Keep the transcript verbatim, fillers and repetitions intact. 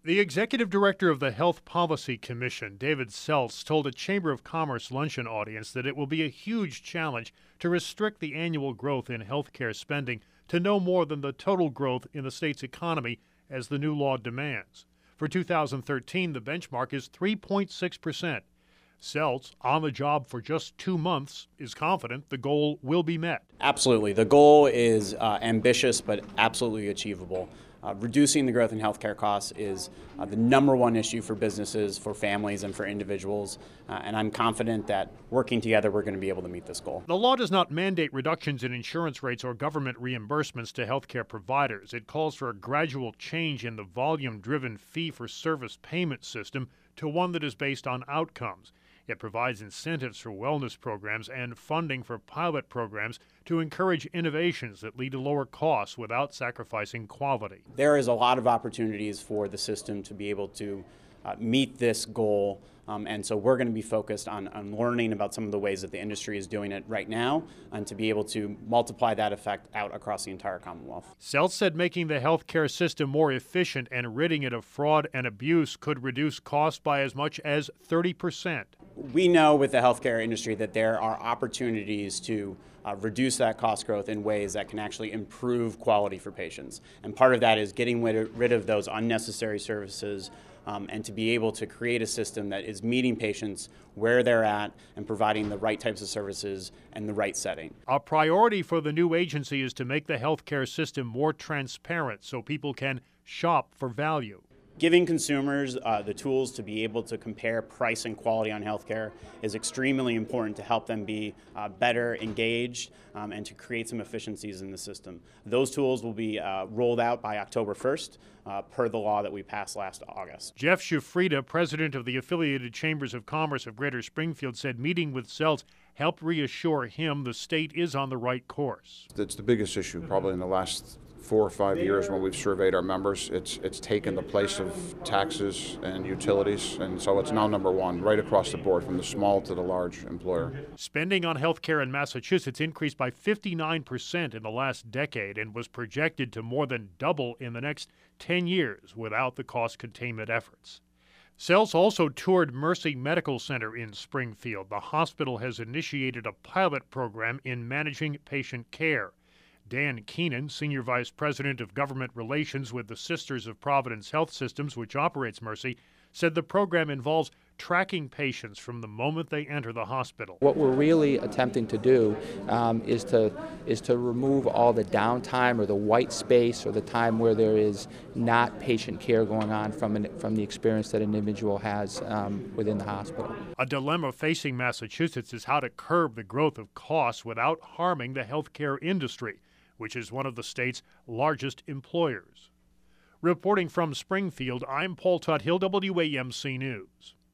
The executive director of the Health Policy Commission, David Seltz, told a Chamber of Commerce luncheon audience that it will be a huge challenge to restrict the annual growth in healthcare spending to no more than the total growth in the state's economy as the new law demands. For two thousand thirteen, the benchmark is three point six percent. Seltz, on the job for just two months, is confident the goal will be met. Absolutely. The goal is uh, ambitious but absolutely achievable. Uh, reducing the growth in healthcare costs is uh, the number one issue for businesses, for families, and for individuals. Uh, and I'm confident that working together, we're going to be able to meet this goal. The law does not mandate reductions in insurance rates or government reimbursements to healthcare providers. It calls for a gradual change in the volume-driven fee-for-service payment system to one that is based on outcomes. It provides incentives for wellness programs and funding for pilot programs to encourage innovations that lead to lower costs without sacrificing quality. There is a lot of opportunities for the system to be able to uh, meet this goal, um, and so we're going to be focused on, on learning about some of the ways that the industry is doing it right now and to be able to multiply that effect out across the entire Commonwealth. Seltz said making the healthcare system more efficient and ridding it of fraud and abuse could reduce costs by as much as thirty percent. We know with the healthcare industry that there are opportunities to uh, reduce that cost growth in ways that can actually improve quality for patients. And part of that is getting rid of those unnecessary services um, and to be able to create a system that is meeting patients where they're at and providing the right types of services and the right setting. A priority for the new agency is to make the healthcare system more transparent so people can shop for value. Giving consumers uh, the tools to be able to compare price and quality on healthcare is extremely important to help them be uh, better engaged um, and to create some efficiencies in the system. Those tools will be uh, rolled out by October first uh, per the law that we passed last August. Jeff Shufrida, president of the Affiliated Chambers of Commerce of Greater Springfield, said meeting with Seltz helped reassure him the state is on the right course. It's the biggest issue probably in the last four or five years when we've surveyed our members. It's it's taken the place of taxes and utilities, and so it's now number one right across the board from the small to the large employer. Spending on health care in Massachusetts increased by fifty-nine percent in the last decade and was projected to more than double in the next ten years without the cost containment efforts. Seltz also toured Mercy Medical Center in Springfield. The hospital has initiated a pilot program in managing patient care. Dan Keenan, Senior Vice President of Government Relations with the Sisters of Providence Health Systems, which operates Mercy, said the program involves tracking patients from the moment they enter the hospital. What we're really attempting to do um, is to is to remove all the downtime or the white space or the time where there is not patient care going on from an, from the experience that an individual has um, within the hospital. A dilemma facing Massachusetts is how to curb the growth of costs without harming the healthcare industry, which is one of the state's largest employers. Reporting from Springfield, I'm Paul Tuthill, W A M C News.